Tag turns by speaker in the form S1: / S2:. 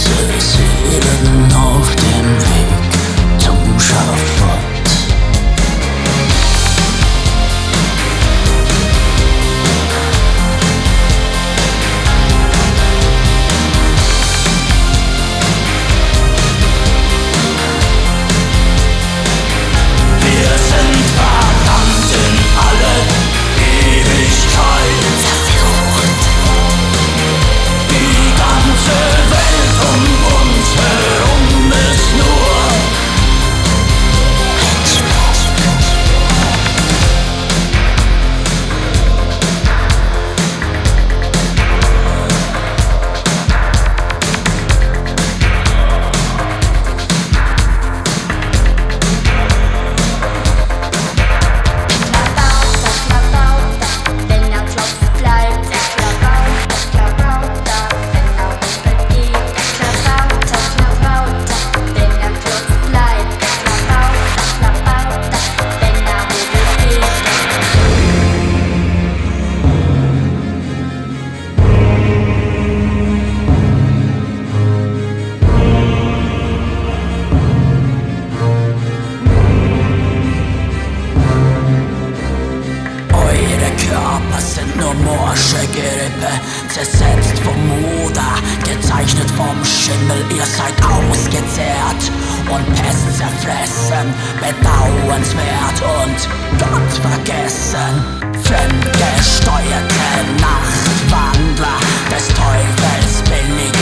S1: Seelen auf dem Weg zum Schafott. Wir sind verbrannt in alle Ewigkeit. Die ganze Welt um uns herum ist nur ein Spiel.
S2: Wenn er klopft, bleibt er Klabauter, wenn er humpelt, geht er Klabauter, wenn er klopft, bleibt er Klabauter, wenn er humpelt, geht er.
S1: Eure Körper sind nur morsche Gerippe, zersetzt vom Moder, gezeichnet vom Schimmel. Ihr seid ausgezehrt und pestzerfressen, bedauernswert und gottvergessen. Fremdgesteuerte Nachtwandler des Teufels billig